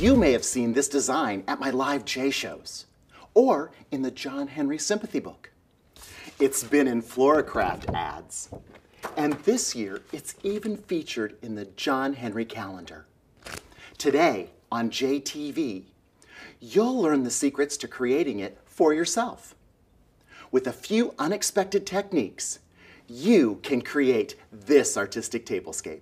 You may have seen this design at my live J shows or in the John Henry Sympathy book. It's been in Floracraft ads. And this year, it's even featured in the John Henry calendar. Today on JTV, you'll learn the secrets to creating it for yourself. With a few unexpected techniques, you can create this artistic tablescape.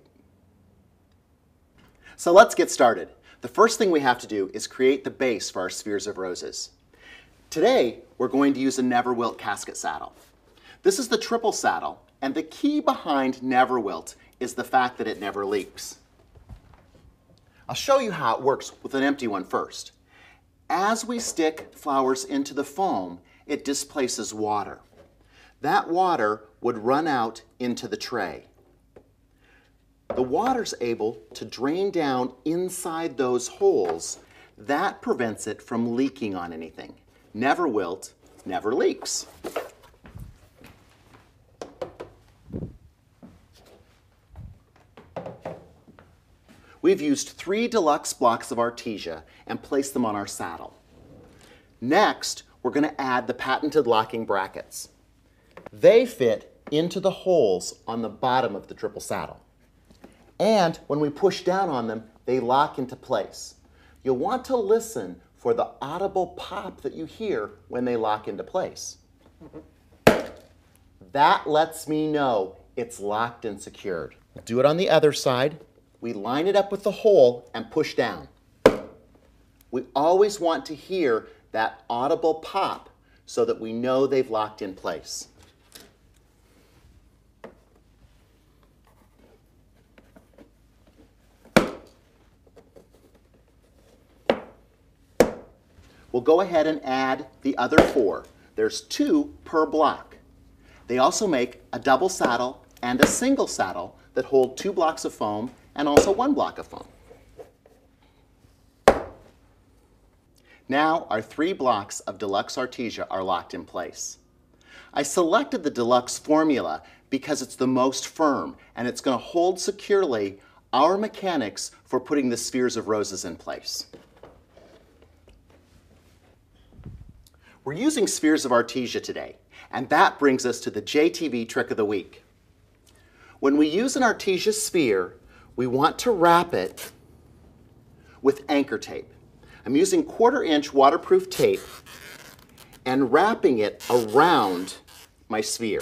So let's get started. The first thing we have to do is create the base for our spheres of roses. Today, we're going to use a Never Wilt casket saddle. This is the triple saddle, and the key behind Never Wilt is the fact that it never leaks. I'll show you how it works with an empty one first. As we stick flowers into the foam, it displaces water. That water would run out into the tray. The water's able to drain down inside those holes. That prevents it from leaking on anything. Never Wilt never leaks. We've used 3 deluxe blocks of Artesia and placed them on our saddle. Next, we're going to add the patented locking brackets. They fit into the holes on the bottom of the triple saddle. And when we push down on them, they lock into place. You'll want to listen for the audible pop that you hear when they lock into place. That lets me know it's locked and secured. Do it on the other side. We line it up with the hole and push down. We always want to hear that audible pop so that we know they've locked in place. We'll go ahead and add the other 4. There's 2 per block. They also make a double saddle and a single saddle that hold 2 blocks of foam and also 1 block of foam. Now our 3 blocks of Deluxe Artesia are locked in place. I selected the Deluxe formula because it's the most firm and it's going to hold securely our mechanics for putting the spheres of roses in place. We're using spheres of Artesia today, and that brings us to the JTV trick of the week. When we use an Artesia sphere, we want to wrap it with anchor tape. I'm using 1/4-inch waterproof tape and wrapping it around my sphere.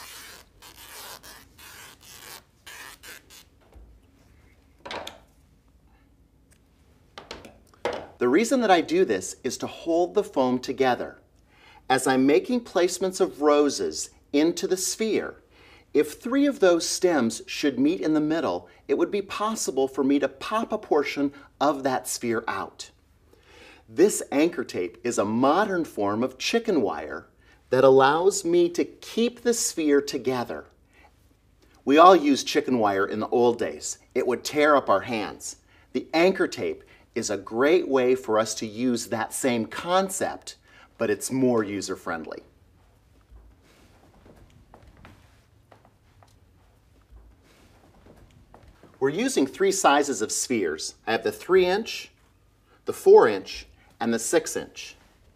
The reason that I do this is to hold the foam together. As I'm making placements of roses into the sphere, if 3 of those stems should meet in the middle, it would be possible for me to pop a portion of that sphere out. This anchor tape is a modern form of chicken wire that allows me to keep the sphere together. We all used chicken wire in the old days. It would tear up our hands. The anchor tape is a great way for us to use that same concept, but it's more user-friendly. We're using 3 sizes of spheres. I have the 3-inch, the 4-inch, and the 6-inch.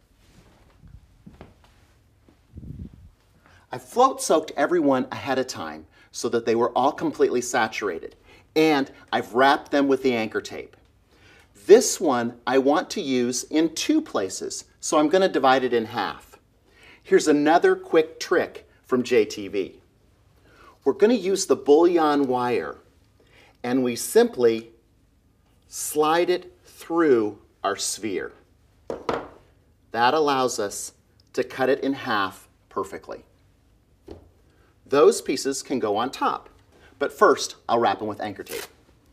I float soaked every one ahead of time so that they were all completely saturated, and I've wrapped them with the anchor tape. This one I want to use in 2 places, so I'm going to divide it in half. Here's another quick trick from JTV. We're going to use the bullion wire, and we simply slide it through our sphere. That allows us to cut it in half perfectly. Those pieces can go on top, but first I'll wrap them with anchor tape.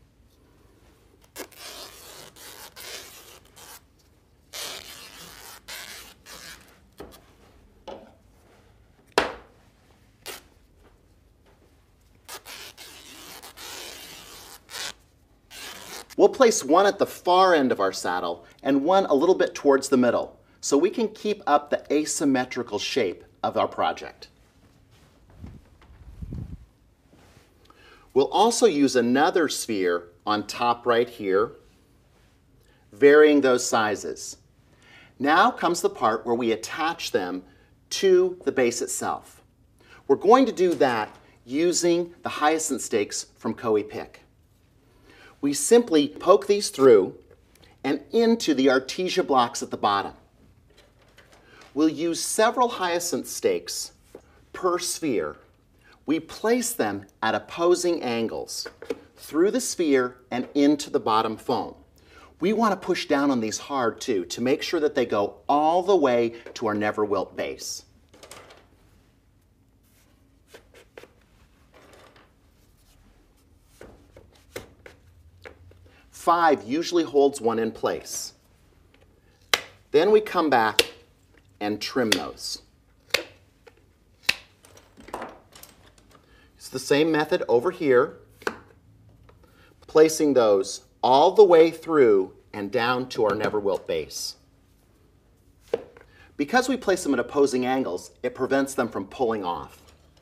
We'll place one at the far end of our saddle and one a little bit towards the middle, so we can keep up the asymmetrical shape of our project. We'll also use another sphere on top right here. varying those sizes. Now comes the part where we attach them to the base itself. We're going to do that using the hyacinth stakes from Koei Pick. We simply poke these through and into the artesia blocks at the bottom. We'll use several hyacinth stakes per sphere. We place them at opposing angles through the sphere and into the bottom foam. We want to push down on these hard too to make sure that they go all the way to our never wilt base. Five usually holds one in place. Then we come back and trim those. It's the same method over here, placing those all the way through and down to our never wilt base. Because we place them at opposing angles, it prevents them from pulling off.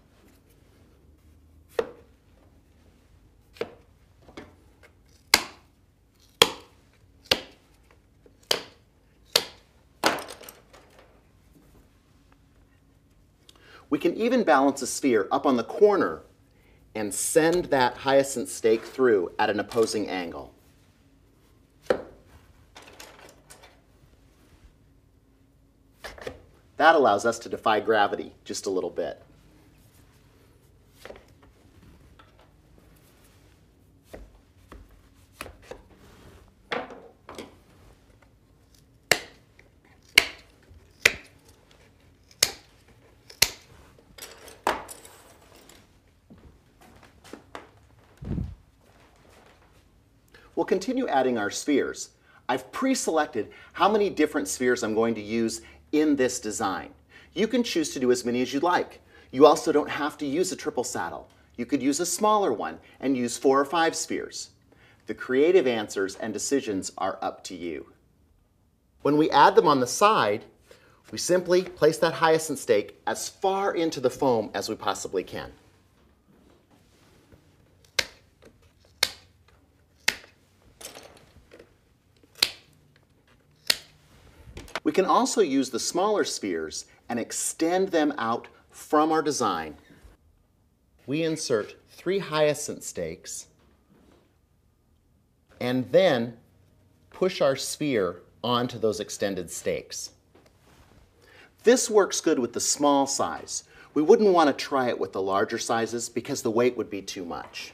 We can even balance a sphere up on the corner and send that hyacinth stake through at an opposing angle. That allows us to defy gravity just a little bit. We'll continue adding our spheres. I've pre-selected how many different spheres I'm going to use in this design. You can choose to do as many as you'd like. You also don't have to use a triple saddle. You could use a smaller one and use 4 or 5 spheres. The creative answers and decisions are up to you. When we add them on the side, we simply place that hyacinth stake as far into the foam as we possibly can. We can also use the smaller spheres and extend them out from our design. We insert 3 hyacinth stakes and then push our sphere onto those extended stakes. This works good with the small size. We wouldn't want to try it with the larger sizes because the weight would be too much.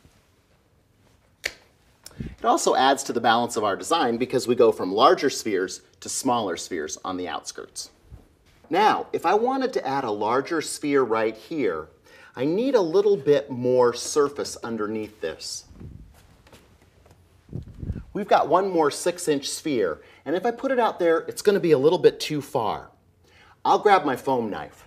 It also adds to the balance of our design because we go from larger spheres to smaller spheres on the outskirts. Now, if I wanted to add a larger sphere right here, I need a little bit more surface underneath this. We've got one more 6-inch sphere, and if I put it out there, it's going to be a little bit too far. I'll grab my foam knife.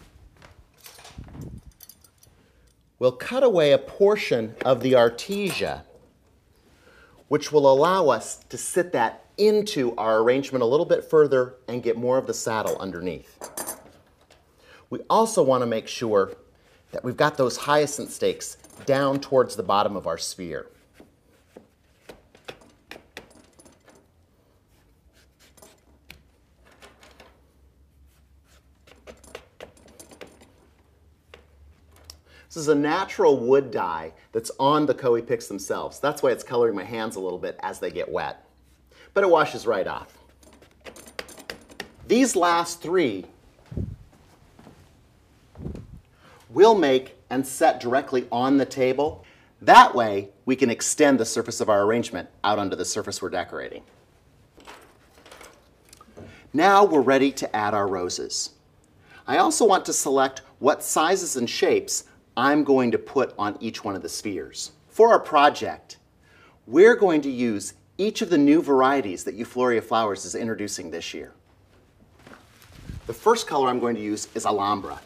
We'll cut away a portion of the artesia, which will allow us to sit that into our arrangement a little bit further and get more of the saddle underneath. We also want to make sure that we've got those hyacinth stakes down towards the bottom of our sphere. This is a natural wood dye that's on the Koei Picks themselves. That's why it's coloring my hands a little bit as they get wet. But it washes right off. These last 3 we'll make and set directly on the table. That way we can extend the surface of our arrangement out onto the surface we're decorating. Now we're ready to add our roses. I also want to select what sizes and shapes I'm going to put on each one of the spheres. For our project, we're going to use each of the new varieties that Euphoria Flowers is introducing this year. The first color I'm going to use is Alhambra.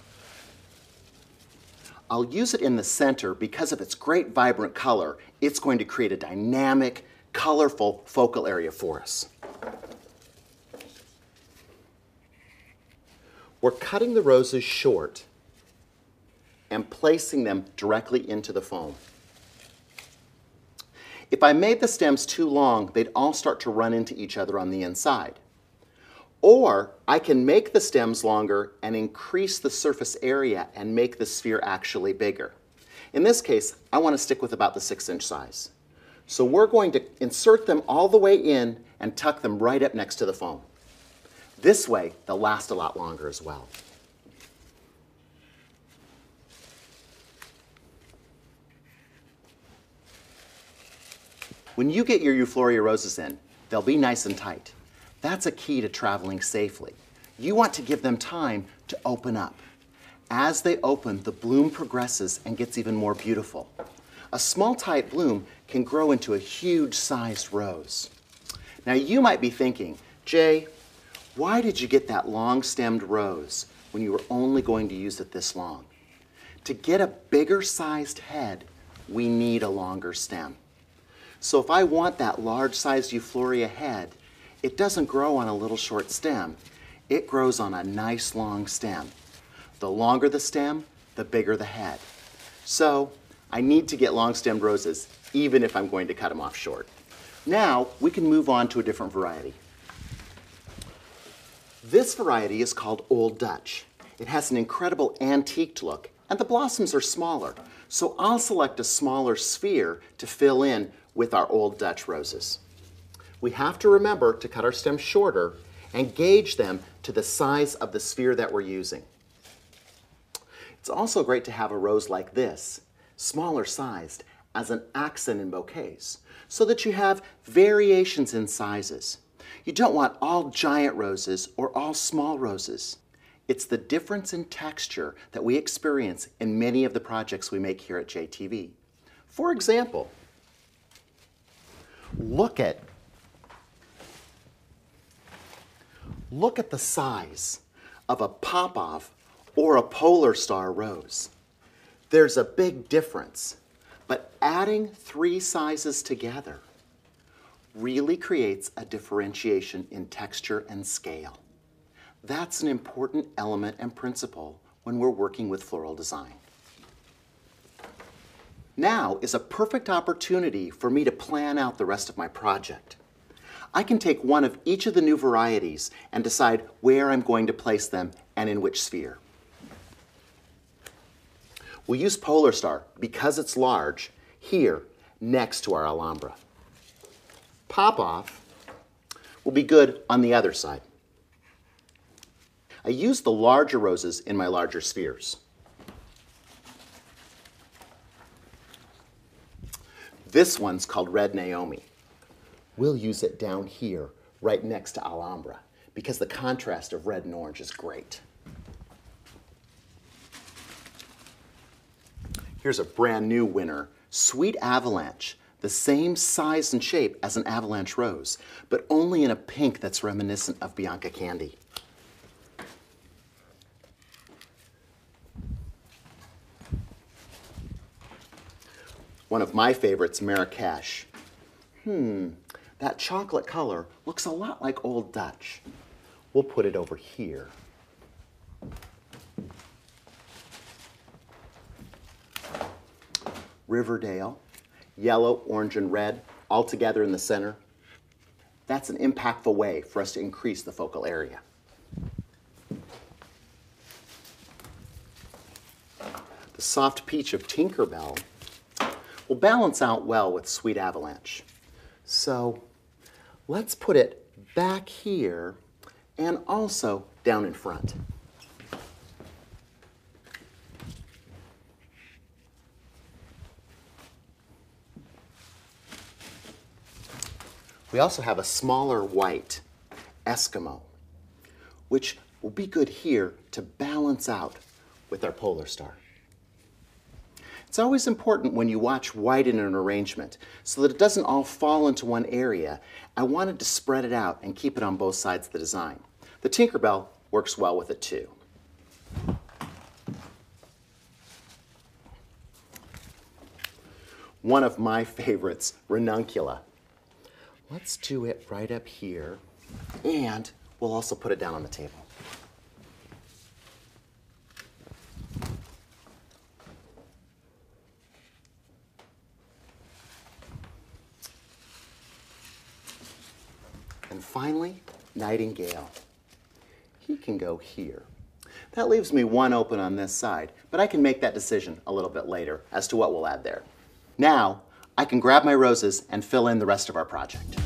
I'll use it in the center because of its great vibrant color. It's going to create a dynamic, colorful focal area for us. We're cutting the roses short and placing them directly into the foam. If I made the stems too long, they'd all start to run into each other on the inside. Or I can make the stems longer and increase the surface area and make the sphere actually bigger. In this case, I want to stick with about the 6-inch size. So we're going to insert them all the way in and tuck them right up next to the foam. This way, they'll last a lot longer as well. When you get your Euphoria roses in, they'll be nice and tight. That's a key to traveling safely. You want to give them time to open up. As they open, the bloom progresses and gets even more beautiful. A small, tight bloom can grow into a huge-sized rose. Now you might be thinking, Jay, why did you get that long-stemmed rose when you were only going to use it this long? To get a bigger-sized head, we need a longer stem. So if I want that large-sized Euphoria head, it doesn't grow on a little short stem. It grows on a nice long stem. The longer the stem, the bigger the head. So I need to get long-stemmed roses, even if I'm going to cut them off short. Now we can move on to a different variety. This variety is called Old Dutch. It has an incredible antiqued look, and the blossoms are smaller. So I'll select a smaller sphere to fill in with our Old Dutch roses. We have to remember to cut our stems shorter and gauge them to the size of the sphere that we're using. It's also great to have a rose like this, smaller sized, as an accent in bouquets, so that you have variations in sizes. You don't want all giant roses or all small roses. It's the difference in texture that we experience in many of the projects we make here at JTV. For example, look at the size of a Popov or a Polar Star rose. There's a big difference, but adding 3 sizes together really creates a differentiation in texture and scale. That's an important element and principle when we're working with floral design. Now is a perfect opportunity for me to plan out the rest of my project. I can take one of each of the new varieties and decide where I'm going to place them and in which sphere. We'll use Polar Star, because it's large, here next to our Alhambra. Popov will be good on the other side. I use the larger roses in my larger spheres. This one's called Red Naomi. We'll use it down here, right next to Alhambra, because the contrast of red and orange is great. Here's a brand new winner, Sweet Avalanche, the same size and shape as an avalanche rose, but only in a pink that's reminiscent of Bianca Candy. One of my favorites, Marrakesh. That chocolate color looks a lot like Old Dutch. We'll put it over here. Riverdale, yellow, orange, and red, all together in the center. That's an impactful way for us to increase the focal area. The soft peach of Tinkerbell will balance out well with Sweet Avalanche. So let's put it back here and also down in front. We also have a smaller white, Eskimo, which will be good here to balance out with our Polar Star. It's always important when you watch white in an arrangement so that it doesn't all fall into one area. I wanted to spread it out and keep it on both sides of the design. The Tinkerbell works well with it too. One of my favorites, Ranuncula. Let's do it right up here, and we'll also put it down on the table. Nightingale. He can go here. That leaves me one open on this side, but I can make that decision a little bit later as to what we'll add there. Now, I can grab my roses and fill in the rest of our project.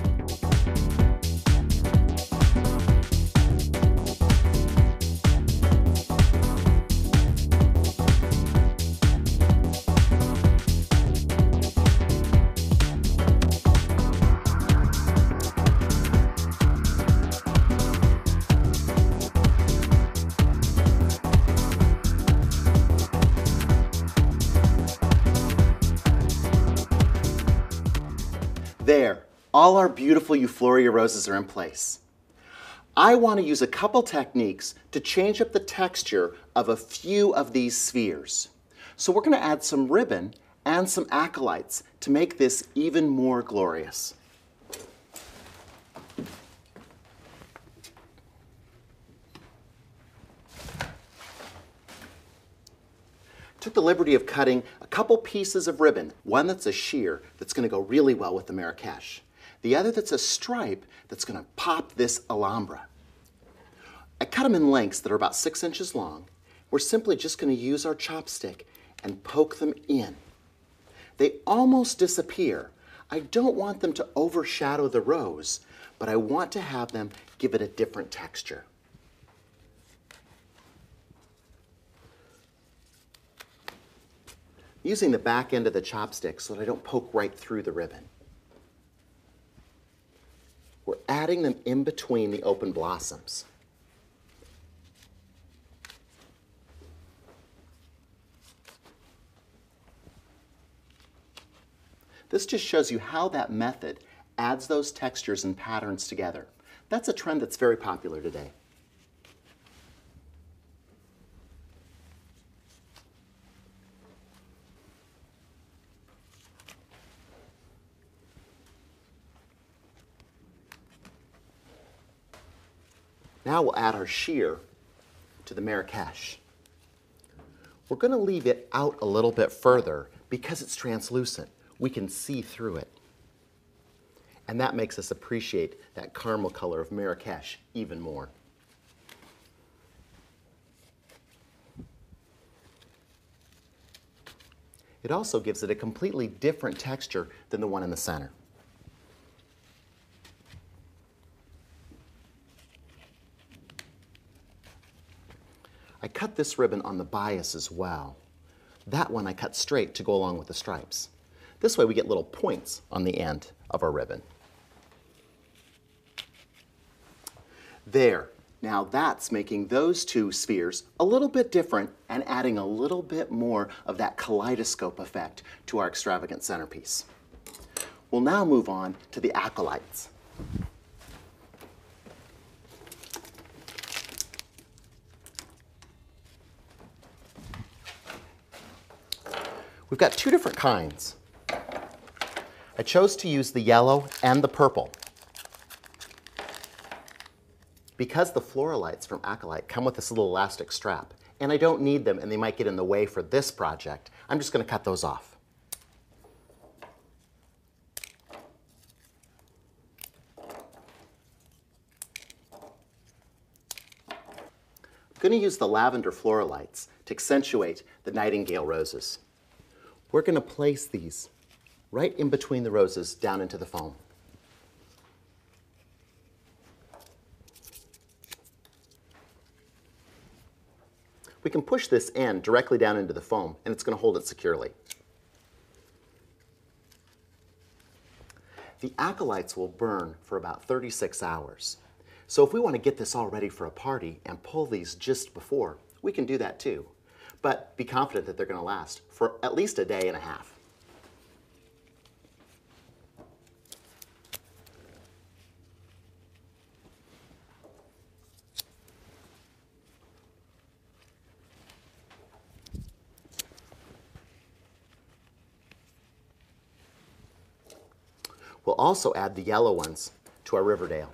There, all our beautiful Euphorbia roses are in place. I want to use a couple techniques to change up the texture of a few of these spheres. So we're going to add some ribbon and some acolytes to make this even more glorious. Took the liberty of cutting a couple pieces of ribbon, one that's a sheer that's going to go really well with the Marrakesh, the other that's a stripe that's going to pop this Alhambra. I cut them in lengths that are about 6 inches long. We're simply just going to use our chopstick and poke them in. They almost disappear. I don't want them to overshadow the rose, but I want to have them give it a different texture. Using the back end of the chopstick so that I don't poke right through the ribbon. We're adding them in between the open blossoms. This just shows you how that method adds those textures and patterns together. That's a trend that's very popular today. Now we'll add our sheer to the Marrakesh. We're going to leave it out a little bit further because it's translucent. We can see through it. And that makes us appreciate that caramel color of Marrakesh even more. It also gives it a completely different texture than the one in the center. I cut this ribbon on the bias as well. That one I cut straight to go along with the stripes. This way we get little points on the end of our ribbon. There. Now that's making those two spheres a little bit different and adding a little bit more of that kaleidoscope effect to our extravagant centerpiece. We'll now move on to the acolytes. We've got two different kinds. I chose to use the yellow and the purple. Because the Floralites from Acolyte come with this little elastic strap, and I don't need them and they might get in the way for this project, I'm just going to cut those off. I'm going to use the lavender Floralites to accentuate the Nightingale roses. We're going to place these right in between the roses down into the foam. We can push this end directly down into the foam and it's going to hold it securely. The acolytes will burn for about 36 hours. So if we want to get this all ready for a party and pull these just before, we can do that too. But be confident that they're going to last for at least a day and a half. We'll also add the yellow ones to our Riverdale.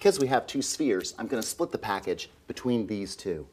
Because we have two spheres, I'm going to split the package between these two.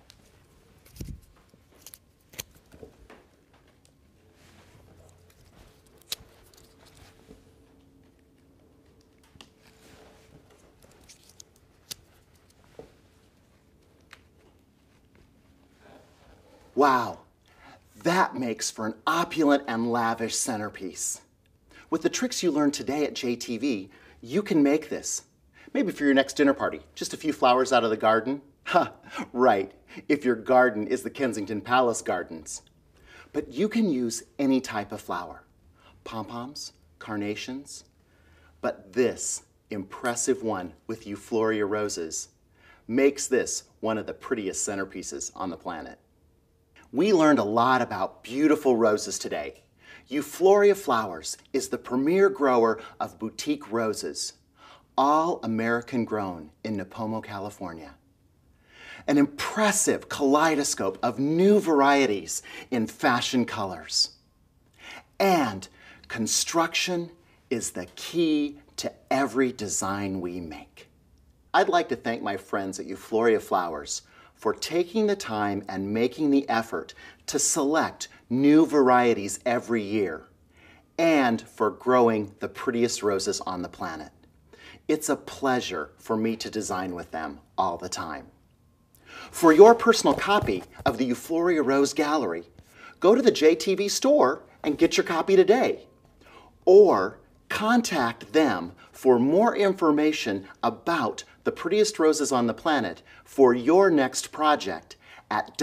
Wow, that makes for an opulent and lavish centerpiece. With the tricks you learned today at JTV, you can make this. Maybe for your next dinner party, just a few flowers out of the garden. Ha, right, if your garden is the Kensington Palace Gardens. But you can use any type of flower. Pom-poms, carnations. But this impressive one with Euphorbia roses makes this one of the prettiest centerpieces on the planet. We learned a lot about beautiful roses today. Euphorbia Flowers is the premier grower of boutique roses, all American grown in Nipomo, California. An impressive kaleidoscope of new varieties in fashion colors. And construction is the key to every design we make. I'd like to thank my friends at Euphorbia Flowers for taking the time and making the effort to select new varieties every year, and for growing the prettiest roses on the planet. It's a pleasure for me to design with them all the time. For your personal copy of the Euphorbia Rose Gallery, go to the JTV store and get your copy today. Or contact them for more information about the prettiest roses on the planet for your next project at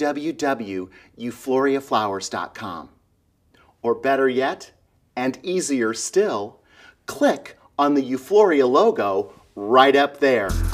www.euphorbiaflowers.com. Or better yet, and easier still, click on the Euphorbia logo right up there.